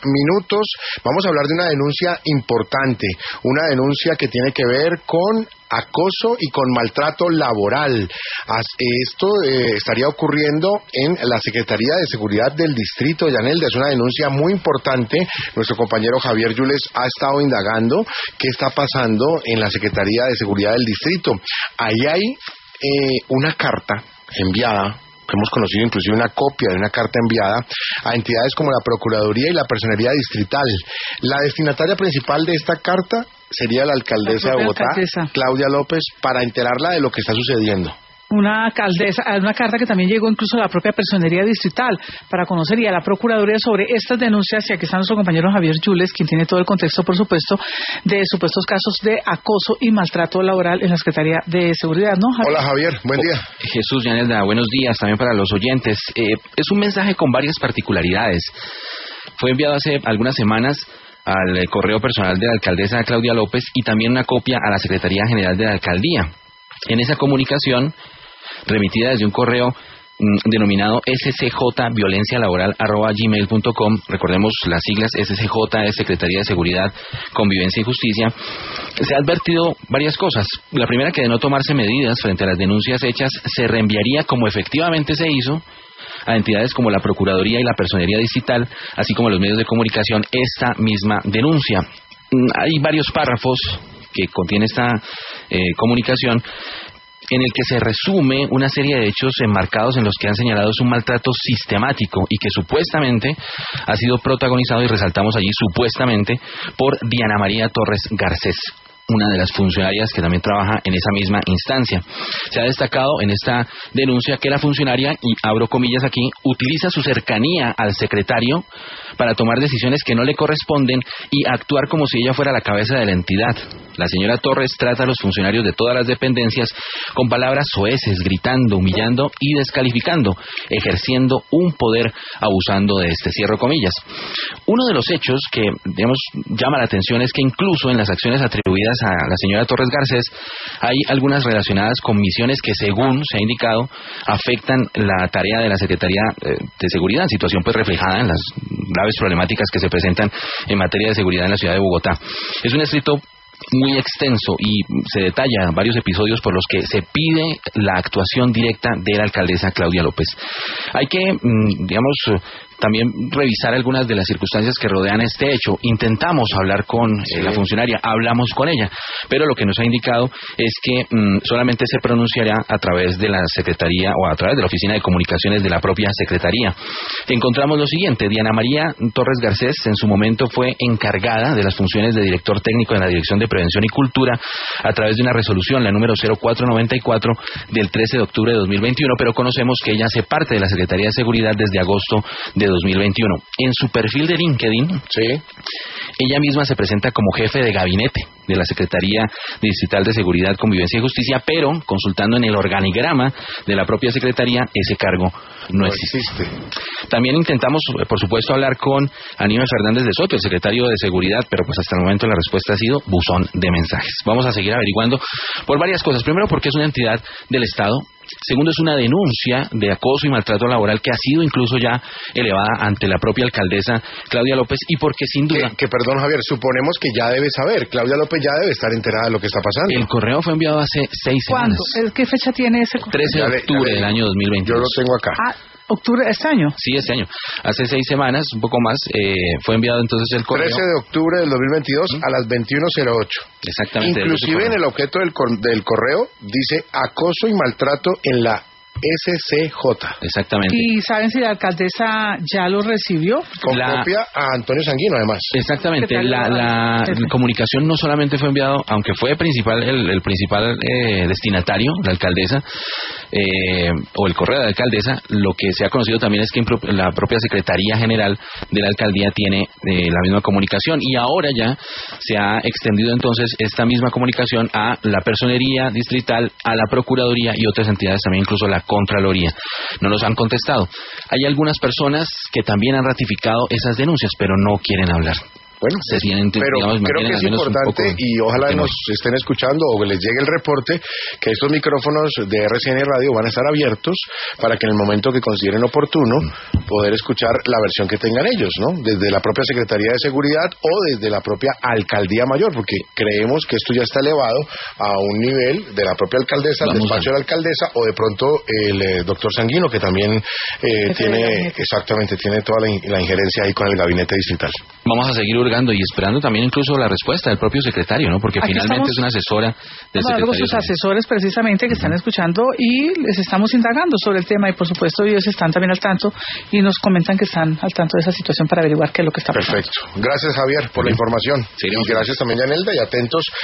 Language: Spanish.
minutos. Vamos a hablar de una denuncia importante, una denuncia que tiene que ver con acoso y con maltrato laboral. Esto estaría ocurriendo en la Secretaría de Seguridad del Distrito de Llanelda. Es una denuncia muy importante. Nuestro compañero Javier Yules ha estado indagando qué está pasando en la Secretaría de Seguridad del Distrito. Ahí hay una carta enviada, que hemos conocido inclusive una copia de una carta enviada a entidades como la Procuraduría y la Personería Distrital. La destinataria principal de esta carta sería la alcaldesa de Bogotá, Claudia López, para enterarla de lo que está sucediendo. Una carta que también llegó incluso a la propia Personería Distrital para conocer, y a la Procuraduría, sobre estas denuncias. Y aquí está nuestro compañero Javier Yules, quien tiene todo el contexto, por supuesto, de supuestos casos de acoso y maltrato laboral en la Secretaría de Seguridad, ¿no, Javier? Hola, Javier, buen día. Jesús, Llanelda, buenos días también para los oyentes. Es un mensaje con varias particularidades. Fue enviado hace algunas semanas al correo personal de la alcaldesa Claudia López y también una copia a la Secretaría General de la Alcaldía. En esa comunicación, remitida desde un correo denominado scjviolencialaboral@gmail.com, recordemos las siglas SCJ es Secretaría de Seguridad, Convivencia y Justicia, se ha advertido varias cosas. La primera, que de no tomarse medidas frente a las denuncias hechas, se reenviaría, como efectivamente se hizo, a entidades como la Procuraduría y la Personería Distrital, así como a los medios de comunicación, esta misma denuncia. Hay varios párrafos que contiene esta comunicación, en el que se resume una serie de hechos enmarcados en los que han señalado es un maltrato sistemático y que supuestamente ha sido protagonizado, y resaltamos allí supuestamente, por Diana María Torres Garcés, una de las funcionarias que también trabaja en esa misma instancia. Se ha destacado en esta denuncia que la funcionaria, y abro comillas aquí, utiliza su cercanía al secretario para tomar decisiones que no le corresponden y actuar como si ella fuera la cabeza de la entidad. La señora Torres trata a los funcionarios de todas las dependencias con palabras soeces, gritando, humillando y descalificando, ejerciendo un poder abusando de este, cierro comillas. Uno de los hechos que, digamos, llama la atención es que incluso en las acciones atribuidas a la señora Torres Garcés hay algunas relacionadas con misiones que, según se ha indicado, afectan la tarea de la Secretaría de Seguridad, situación pues reflejada en las graves problemáticas que se presentan en materia de seguridad en la ciudad de Bogotá. Es un escrito muy extenso y se detalla varios episodios por los que se pide la actuación directa de la alcaldesa Claudia López. Hay que, digamos, también revisar algunas de las circunstancias que rodean este hecho. Intentamos hablar con la funcionaria, hablamos con ella, pero lo que nos ha indicado es que solamente se pronunciará a través de la Secretaría o a través de la Oficina de Comunicaciones de la propia Secretaría. Encontramos lo siguiente: Diana María Torres Garcés en su momento fue encargada de las funciones de director técnico en la Dirección de Prevención y Cultura a través de una resolución, la número 0494 del 13 de octubre de 2021, pero conocemos que ella hace parte de la Secretaría de Seguridad desde agosto de 2021. En su perfil de LinkedIn, ella misma se presenta como jefe de gabinete de la Secretaría Distrital de Seguridad, Convivencia y Justicia, pero consultando en el organigrama de la propia Secretaría, ese cargo no existe. También intentamos, por supuesto, hablar con Aníbal Fernández de Soto, el secretario de Seguridad, pero pues hasta el momento la respuesta ha sido buzón de mensajes. Vamos a seguir averiguando por varias cosas. Primero, porque es una entidad del Estado. Segundo, es una denuncia de acoso y maltrato laboral que ha sido incluso ya elevada ante la propia alcaldesa Claudia López, y porque sin duda... Perdón, Javier, suponemos que ya debe saber, Claudia López ya debe estar enterada de lo que está pasando. El correo fue enviado hace 6 semanas. ¿Cuándo? ¿Qué fecha tiene ese correo? 13 de octubre del año 2022. Yo lo tengo acá. ¿Octubre de este año? Sí, este año. Hace 6 semanas, un poco más, fue enviado entonces el correo. 13 de octubre del 2022 a las 21:08. Exactamente. Inclusive en el objeto del correo dice acoso y maltrato en la SCJ. Exactamente. ¿Y saben si la alcaldesa ya lo recibió? Con copia a Antonio Sanguino, además. Exactamente. La comunicación no solamente fue enviado, aunque fue el principal destinatario, la alcaldesa, o el correo de la alcaldesa, lo que se ha conocido también es que la propia Secretaría General de la Alcaldía tiene la misma comunicación, y ahora ya se ha extendido entonces esta misma comunicación a la Personería Distrital, a la Procuraduría y otras entidades también, incluso la Contraloría. No nos han contestado. Hay algunas personas que también han ratificado esas denuncias, pero no quieren hablar. Bueno, pero creo que es importante y ojalá nos estén escuchando o les llegue el reporte que estos micrófonos de RCN Radio van a estar abiertos para que en el momento que consideren oportuno poder escuchar la versión que tengan ellos, ¿no? Desde la propia Secretaría de Seguridad o desde la propia Alcaldía Mayor, porque creemos que esto ya está elevado a un nivel de la propia alcaldesa, el despacho de la alcaldesa o de pronto el doctor Sanguino, que también tiene toda la injerencia ahí con el gabinete distrital. Vamos a seguir hurgando y esperando también incluso la respuesta del propio secretario, ¿no? Porque aquí finalmente es una asesora del secretario. Con sus asesores precisamente que están escuchando y les estamos indagando sobre el tema y por supuesto ellos están también al tanto y nos comentan que están al tanto de esa situación para averiguar qué es lo que está pasando. Perfecto. Gracias, Javier, por la información. Sí, y gracias también, Yanelda, y atentos